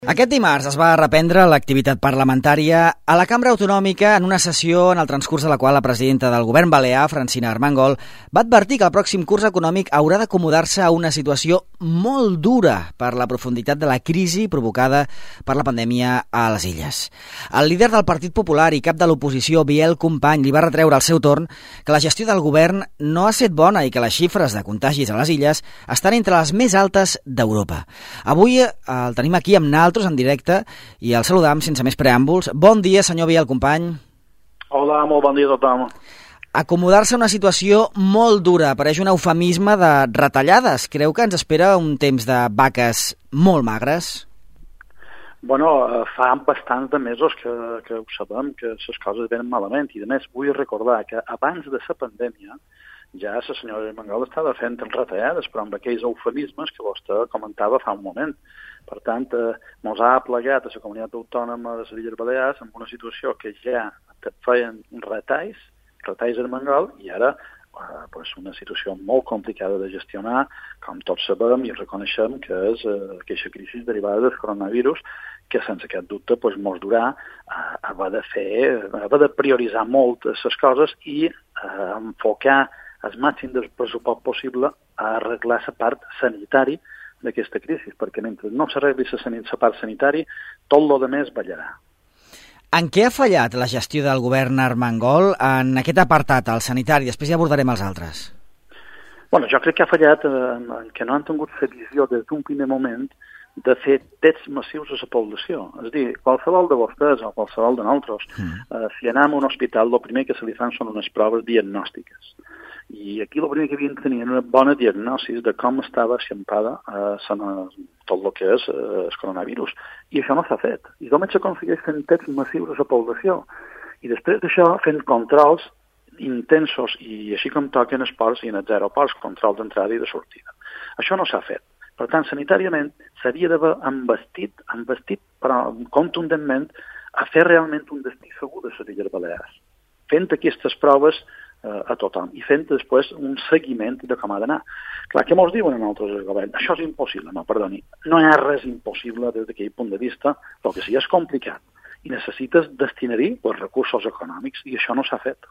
Aquest dimarts es va reprendre l'activitat parlamentària a la Cambra Autonòmica en una sessió en el transcurs de la qual la presidenta del govern balear, Francina Armengol, va advertir que el pròxim curs econòmic haurà d'acomodar-se a una situació molt dura per la profunditat de la crisi provocada per la pandèmia a les illes. El líder del Partit Popular i cap de l'oposició, Biel Company, li va retreure al seu torn que la gestió del govern no ha estat bona i que les xifres de contagis a les illes estan entre les més altes d'Europa. Avui el tenim aquí amb nosaltres en directe i el saludam sense més preàmbuls. Bon dia, senyor Biel Company. Hola, molt bon dia a tothom. Acomodar-se a una situació molt dura, pareix un eufemisme de retallades. Creu que ens espera un temps de vaques molt magres? Bueno, fa bastants de mesos que ho sabem, que les coses venen malament, i a més vull recordar que abans de la pandèmia ja la senyora Armengol estava fent retallades, però amb aquells eufemismes que vostè comentava fa un moment. Per tant, ens ha plegat a la comunitat autònoma de les Illes Balears en una situació que ja feien retalls Armengol, i ara una situació molt complicada de gestionar, com tots sabem i reconeixem que és aquesta crisi derivada del coronavirus, que sense aquest dubte ens durà haver de prioritzar molt les coses i enfocar el màxim del pressupost possible a arreglar la part sanitària d'aquesta crisi, perquè mentre no s'arregli la part sanitària, tot el més ballarà. En què ha fallat la gestió del govern Armengol en aquest apartat, el sanitari? Després ja abordarem els altres. Bueno, jo crec que ha fallat en que no han tingut la visió des d'un primer moment de fer tests massius a la població. És a dir, qualsevol de vostès o qualsevol de nosaltres, si anem a un hospital, el primer que se li fan són unes proves diagnòstiques. I aquí el primer que havien de tenir una bona diagnosi de com estava eixampada tot el que és el coronavirus. I això no s'ha fet. I només s'aconsegueix fent tests massius a la població. I després d'això fent controls intensos i així com toquen els ports i en els aeroports, control d'entrada i de sortida. Això no s'ha fet. Per tant, sanitàriament s'havia d'haver investit però contundentment a fer realment un destí segur de les Illes Balears, fent aquestes proves a tothom i fent després un seguiment de com ha d'anar. Clar, què mos diuen nosaltres el govern? Això és impossible. No, perdoni, no hi ha res impossible des d'aquell punt de vista, el que sí és complicat i necessites destinar-hi els recursos econòmics i això no s'ha fet.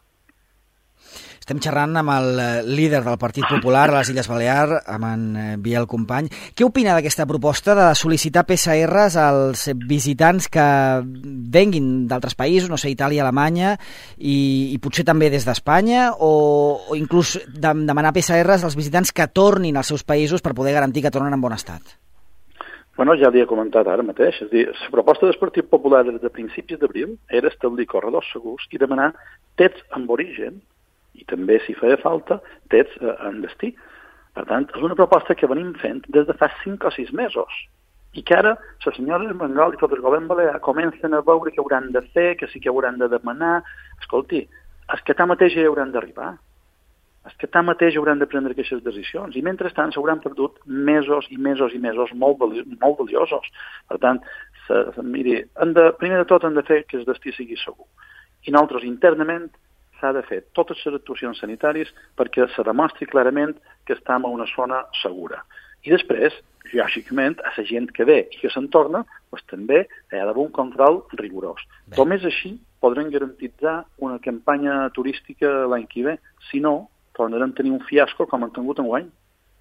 Estem xerrant amb el líder del Partit Popular a les Illes Balears, amb en Biel Company. Què opina d'aquesta proposta de sol·licitar PCRs als visitants que venguin d'altres països, no sé, Itàlia, Alemanya, i potser també des d'Espanya, o inclús demanar PCRs als visitants que tornin als seus països per poder garantir que tornen en bon estat? Bueno, ja l'hi he comentat ara mateix. És a dir, la proposta del Partit Popular des de principis d'abril era establir corredors segurs i demanar tests amb origen i també, si feia falta, tests en destí. Per tant, és una proposta que venim fent des de fa 5 o 6 mesos i que ara la senyora Armengol i tot el govern balear comencen a veure què hauran de fer, que sí que hauran de demanar. Escolti, és que tanmateix ja hi hauran d'arribar. És que tanmateix hauran de prendre aquestes decisions i mentrestant s'hauran perdut mesos i mesos i mesos molt valiosos. Per tant, miri, primer de tot hem de fer que el destí sigui segur. I nosaltres internament s'ha de fer totes les actuacions sanitàries perquè se demostri clarament que estem a una zona segura. I després, lògicament, a la gent que ve i que se'n torna, doncs també hi ha d'haver un control rigorós. Només així podrem garantitzar una campanya turística l'any que ve. Si no, tornarem a tenir un fiasco com hem tingut enguany.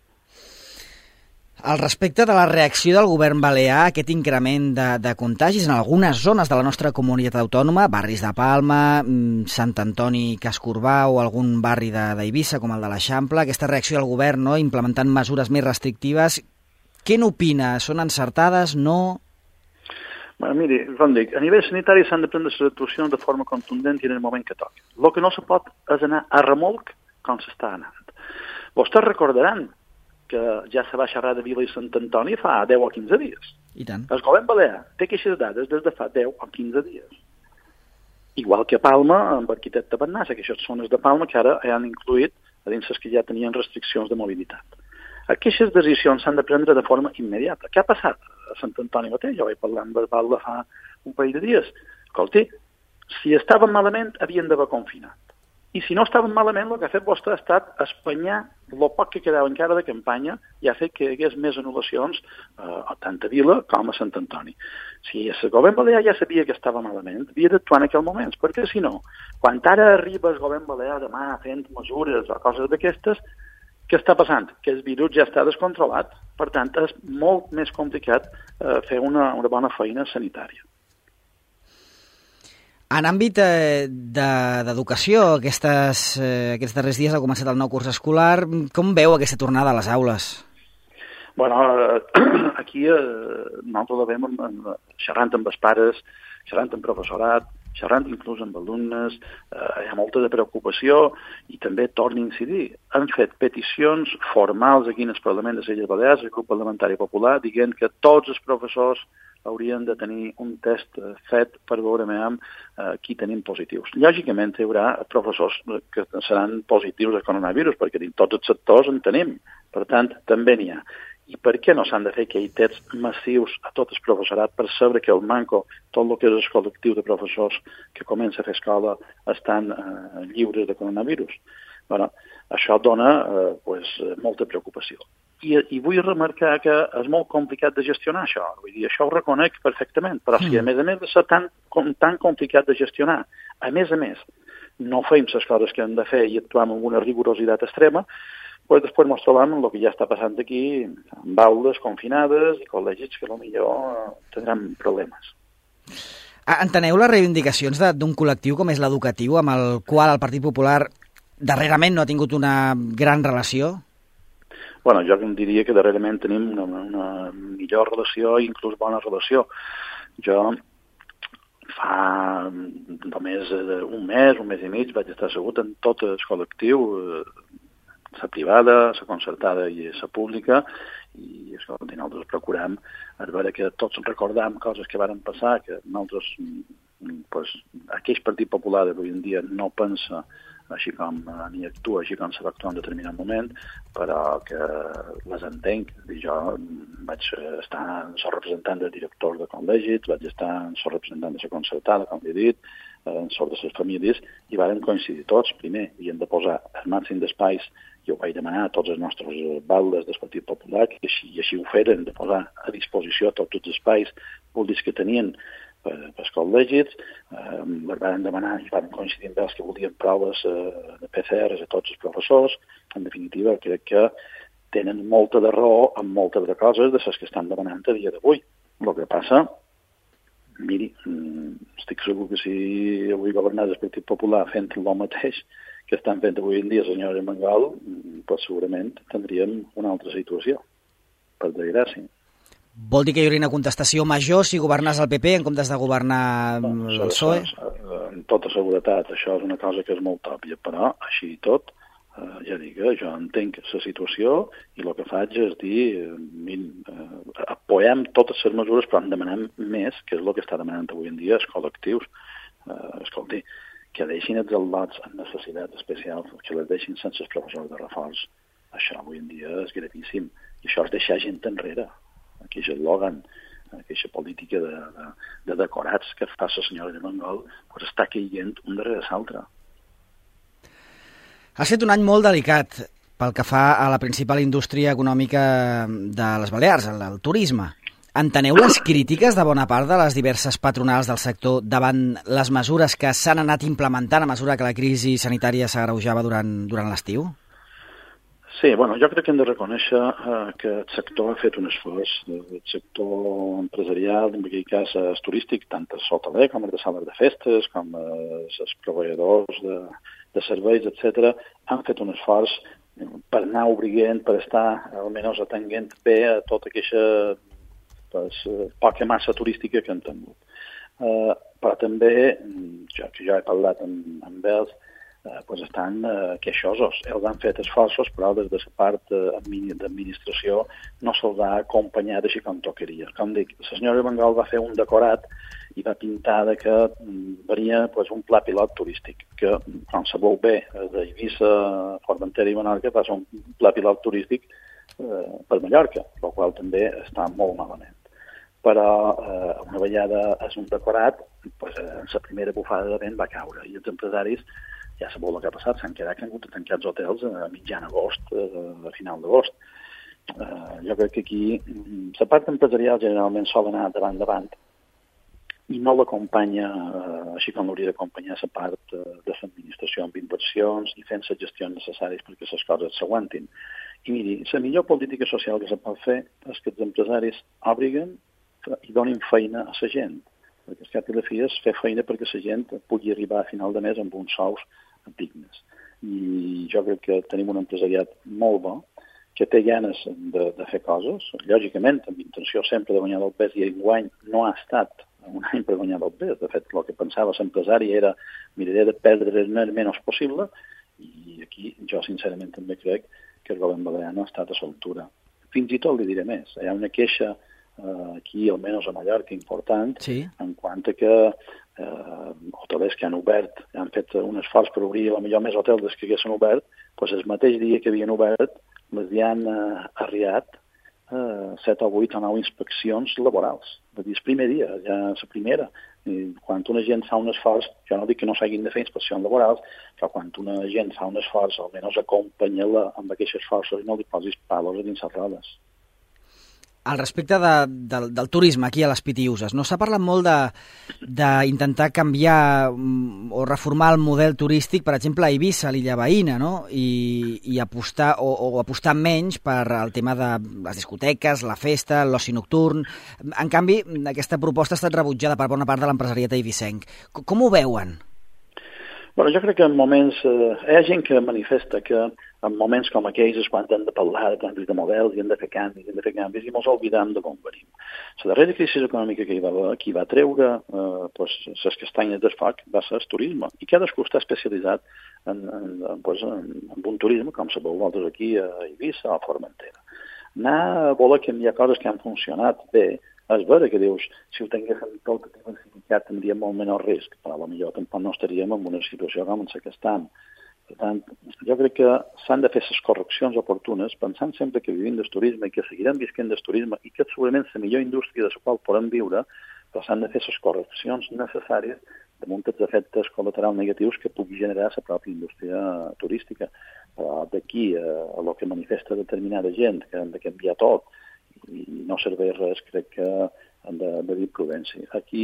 Al respecte de la reacció del govern balear a aquest increment de contagis en algunes zones de la nostra comunitat autònoma, barris de Palma, Sant Antoni, Cascorbà o algun barri d'Eivissa com el de l'Eixample, aquesta reacció del govern, no, implementant mesures més restrictives, què n'opina? Són encertades? No? Bueno, miri, com dic, a nivell sanitari s'han de prendre les actuacions de forma contundent i en el moment que toqui. El que no se pot és anar a remolc com s'està anant. Vostès recordaran que ja se va xerrar de Vila i Sant Antoni fa 10 o 15 dies. I tant. El govern balear té aquestes dades des de fa 10 o 15 dies. Igual que a Palma, amb Arquitecte Bernassa, aquestes zones de Palma que ara han incluït a dins les que ja tenien restriccions de mobilitat. Aquestes decisions s'han de prendre de forma immediata. Què ha passat a Sant Antoni mateix? Jo vaig parlar amb Balda fa un parell de dies. Escolti, si estaven malament, havien d'haver confinat. I si no estaven malament, el que ha fet vostè ha estat espanyar el poc que quedava encara de campanya ja ha fet que hi hagués més anul·lacions tant a Vila com a Sant Antoni. Si el govern balear ja sabia que estava malament, havia d'actuar en aquell moment, perquè si no, quan ara arriba el govern balear demà fent mesures o coses d'aquestes, què està passant? Que el virus ja està descontrolat, per tant és molt més complicat fer una bona feina sanitària. En àmbit d'educació, aquests darrers dies ha començat el nou curs escolar. Com veu aquesta tornada a les aules? Bueno, aquí nosaltres la veiem xerrant amb els pares, xerrant amb professorat, xerrant inclús amb alumnes, hi ha molta de preocupació i també torno a incidir. Han fet peticions formals aquí en el Parlament de les Illes Balears, el grup parlamentari popular, dient que tots els professors haurien de tenir un test fet per veure qui tenim positius. Lògicament hi haurà professors que seran positius al coronavirus, perquè dins tots els sectors en tenim. Per tant, també n'hi ha. I per què no s'han de fer aquells tests massius a tot el professorat per saber que el manco, tot el que és el col·lectiu de professors que comença a fer escola, estan lliures de coronavirus? Bueno, això dona molta preocupació. I vull remarcar que és molt complicat de gestionar això. Vull dir, això ho reconec perfectament, però si a més de ser tan complicat de gestionar, a més, no fem les coses que hem de fer i actuem amb una rigorositat extrema, pues després ens trobem amb el que ja està passant aquí, amb aules confinades i col·legis que potser tindran problemes. Enteneu les reivindicacions d'un col·lectiu com és l'educatiu, amb el qual el Partit Popular darrerament no ha tingut una gran relació? Bueno, jo diria que darrerament tenim una millor relació i inclús bona relació. Jo fa només un mes i mig vaig estar assegut en tot el col·lectiu, la privada, la concertada i la pública, i nosaltres procurem veure que tots recordam coses que varen passar, que nosaltres, aquell Partit Popular d'avui en dia no pensa així com ni actua, així com se va actuar en determinat moment, però que les entenc. Jo vaig estar soc representant de directors de col·legis, vaig estar soc representant de la concertada, com he dit, soc de les famílies, i vàrem coincidir tots. Primer, havíem de posar el màxim d'espais, jo ho vaig demanar a tots els nostres baldes del Partit Popular, i així ho feren, de posar a disposició tots els espais públics que tenien pels col·legis, les van demanar i van coincidir amb els que volien proves de PCRs a tots els professors. En definitiva, crec que tenen molta de raó amb moltes de coses de les que estan demanant a dia d'avui. El que passa, miri, estic segur que si avui governés el Partit Popular fent el mateix que estan fent avui en dia el senyor Armengol, doncs segurament tindríem una altra situació, per desgràcia. Vol dir que hi hauria una contestació major si governés el PP en comptes de governar el PSOE? Amb tota seguretat, això és una cosa que és molt òbvia, però així i tot, ja dic, jo entenc la situació i el que faig és dir, apoyem totes les mesures, però en demanem més, que és el que està demanant avui en dia els col·lectius. Escolti, que deixin els al·lots amb necessitats especials, que les deixin sense els professors de reforç. Això avui en dia és gravíssim. I això és deixar gent enrere. Aquell eslògan, aquella política de decorats que fa la senyora de Mongol, pues està caient un darrere l'altre. Ha estat un any molt delicat pel que fa a la principal indústria econòmica de les Balears, el turisme. Enteneu les crítiques de bona part de les diverses patronals del sector davant les mesures que s'han anat implementant a mesura que la crisi sanitària s'agreujava durant l'estiu? Sí, bueno, jo crec que hem de reconèixer que el sector ha fet un esforç. El sector empresarial, en aquell cas el turístic, tant el hoteler com el de sales de festes, com els proveïdors de serveis, etc., han fet un esforç per anar obrint, per estar almenys atenent bé a tota aquesta poca massa turística que han tingut. Però també, jo he parlat amb ells, estan queixosos. Ells han fet esforços, però des de la part d'administració no se'ls ha acompanyat així com tocaria. Com dic, la senyora Bengal va fer un decorat i va pintar que venia un pla pilot turístic, que, quan se veu bé, d'Eivissa, Formentera i Menorca, va ser un pla pilot turístic per Mallorca, el qual també està molt malament. Però una vegada és un decorat, la primera bufada de vent va caure i els empresaris ja sabeu el que ha passat, s'han quedat que han hagut de tancar els hotels a mitjan agost, a final d'agost. Jo crec que aquí la part empresarial generalment sol anar davant i no l'acompanya, així com l'hauria d'acompanyar la part de l'administració amb inversions i fent les gestions necessàries perquè les coses s'aguantin. I miri, la millor política social que se pot fer és que els empresaris obriguen i donin feina a la gent, perquè al cap i a la fi és fer feina perquè la gent pugui arribar a final de mes amb uns sous dignes. I jo crec que tenim un empresariat molt bo, que té ganes de fer coses, lògicament, amb intenció sempre de guanyar del pes, i enguany no ha estat un any per guanyar del pes. De fet, el que pensava l'empresari era miraré de perdre el menys possible, i aquí jo sincerament també crec que el govern balear no ha estat a l'altura. Fins i tot li diré més, hi ha una queixa aquí, almenys a Mallorca, important, sí, en quant a que hotelers que han obert, han fet un esforç per obrir potser més hotels des que haguessin obert, doncs el mateix dia que havien obert els han arriat 7 o 8 o 9 inspeccions laborals. És dir, el primer dia, ja la primera. I quan una gent fa un esforç, jo no dic que no s'hagin de fer inspeccions laborals, però quan una gent fa un esforç, almenys acompanya-la amb aquests esforços i no li posis palos a dins les rodes. Al respecte del turisme aquí a les Pitiüses, no s'ha parlat molt d'intentar canviar o reformar el model turístic, per exemple, a Eivissa, a l'illa veïna, no? I apostar o apostar menys per al tema de les discoteques, la festa, l'oci nocturn. En canvi, aquesta proposta ha estat rebutjada per bona part de l'empresariat eivissenc. Com ho veuen? Bueno, jo crec que en moments... hi ha gent que manifesta que en moments com aquells és quan hem de parlar de canvis de models i hem de fer canvis, i mos oblidem de com venim. La darrera crisi econòmica que hi va treure les castanyes del foc va ser el turisme, i cadascú està especialitzat en un turisme, com sabeu vosaltres aquí a Eivissa o a Formentera. Anar a voler canviar coses que han funcionat bé, és vera que dius, si ho tinguéssim tot diversificat tindríem molt menys risc, però potser tampoc no estaríem en una situació com en la que estem. Per tant, jo crec que s'han de fer les correccions oportunes, pensant sempre que vivim del turisme i que seguirem visquent del turisme i que és segurament la millor indústria de la qual podem viure, però s'han de fer les correccions necessàries damunt dels efectes col·laterals negatius que pugui generar la pròpia indústria turística. Però d'aquí a el que manifesta determinada gent, que han de canviar tot, i no serveix res, crec que han de dir prudència. Aquí,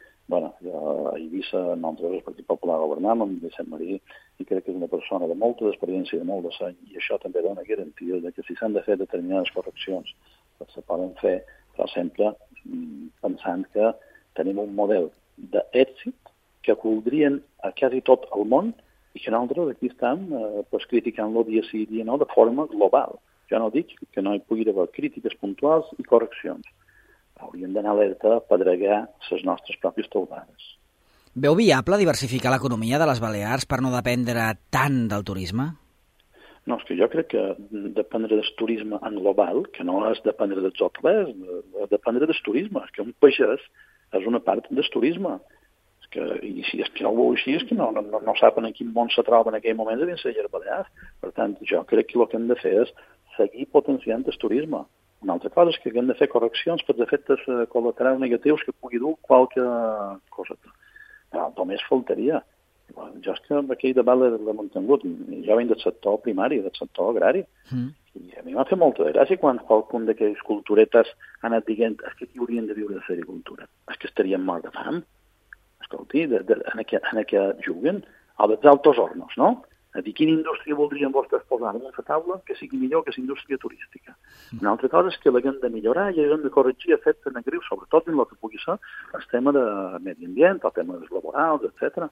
a Eivissa, nosaltres, el Partit Popular, governam amb Vicent Marí, i crec que és una persona de molta experiència, de molt de seny, i això també dona garantia de que si s'han de fer determinades correccions, doncs se poden fer, però sempre pensant que tenim un model d'èxit que voldrien a quasi tot el món i que nosaltres aquí estem criticant-lo dia sí i dia no de forma global. Jo no dic que no hi pugui haver crítiques puntuals i correccions. Hauríem d'anar alerta a pedregar les nostres pròpies teulades. Veu viable diversificar l'economia de les Balears per no dependre tant del turisme? No, és que jo crec que dependre del turisme en global, que no és dependre dels hotelers, dependre del turisme, és que un pagès és una part del turisme. I si és que no ho veu així, és que no saben en quin món se troba en aquell moment de dins les Balears. Per tant, jo crec que el que hem de fer és seguir potenciant el turisme. Una altra cosa és que hem de fer correccions per efectes col·laterals negatius que pugui dur qualque cosa. Però només faltaria. Jo és que aquell debat l'he mantingut. Jo venc del sector primari, del sector agrari. I a mi m'ha fet molta gràcia quan qualcun d'aquells culturetes ha anat dient que aquí haurien de viure de l'agricultura. És que estaríem morts de fam. Escolti, en què juguen? O dels altos hornos, no? A dir, quina indústria voldrien vostès posar en una taula que sigui millor que la indústria turística. Una altra cosa és que l'haguem de millorar i l'haguem de corregir efectes negatius, sobretot en el que pugui ser el tema de medi ambient, el tema dels laborals, etc.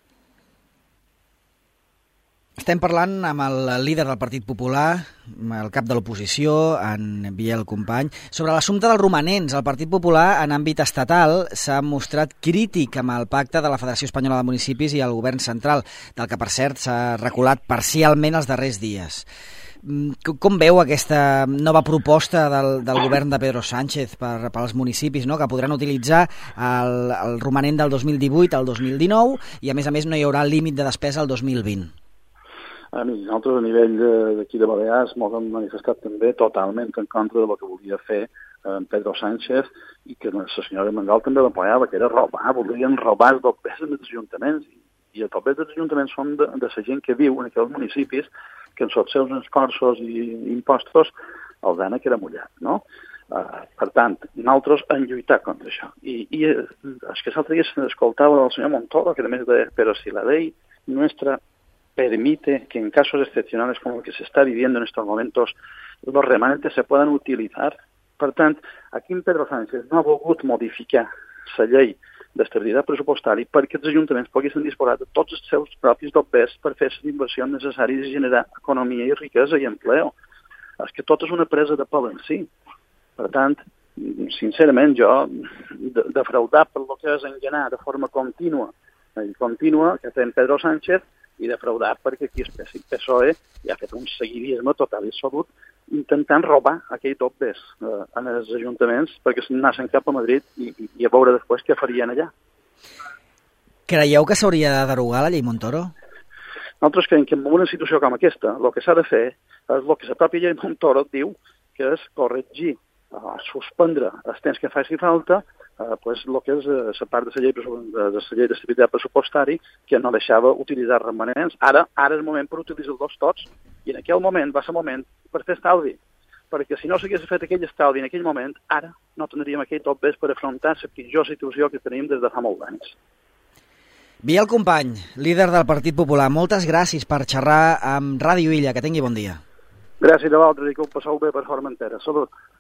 Estem parlant amb el líder del Partit Popular, el cap de l'oposició, en Biel Company, sobre l'assumpte dels romanents. El Partit Popular, en àmbit estatal, s'ha mostrat crític amb el pacte de la Federació Espanyola de Municipis i el govern central, del que, per cert, s'ha reculat parcialment els darrers dies. Com veu aquesta nova proposta del govern de Pedro Sánchez per als municipis, no? Que podran utilitzar el romanent del 2018 al 2019 i, a més, no hi haurà límit de despesa al 2020? Nosaltres, a nivell d'aquí de Balears, ens hem manifestat també totalment en contra del que volia fer Pedro Sánchez i que la senyora Mengal també l'apoyava, que era robar, voldrien robar els pes als ajuntaments. i els topers dels ajuntaments són de la gent que viu en aquells municipis que en els seus escorços i impostos els han a que era mullat, no? Per tant, nosaltres hem lluitat contra això. I és que l'altre dia s'escoltava el senyor Montoro, que a més deia, però si la ley nuestra permite que en casos excepcionales como el que se está viviendo en estos momentos los remanentes se puedan utilizar. Per tant, aquí en Pedro Sánchez no ha volgut modificar la llei d'estabilitat pressupostària perquè els ajuntaments poguessin disposar de tots els seus propis topers per fer les inversions necessàries i generar economia i riquesa i empleo. És que tot és una presa de pèl en si. Per tant, sincerament, jo, defraudar per el que és enganar de forma contínua, que té en Pedro Sánchez, i defraudar perquè aquí el PSOE ja ha fet un seguidisme total i absolut intentant robar aquells topers en els ajuntaments perquè s'anassen cap a Madrid i a veure després què farien allà. Creieu que s'hauria de derogar la llei Montoro? Nosaltres creiem que en una situació com aquesta el que s'ha de fer és el que la pròpia llei Montoro diu, que és corregir, suspendre els temps que faci falta el que és la part de la llei d'estabilitat pressupostària que no deixava utilitzar remanents. Ara és el moment per utilitzar-los tots i en aquell moment va ser el moment per fer estalvi, perquè si no s'hagués fet aquell estalvi en aquell moment, ara no tindríem aquell topers per afrontar la pitjor situació que tenim des de fa molts anys. Biel Company, líder del Partit Popular, moltes gràcies per xerrar amb Ràdio Illa. Que tingui bon dia. Gràcies a vosaltres i que ho passeu bé per Formentera. Salut.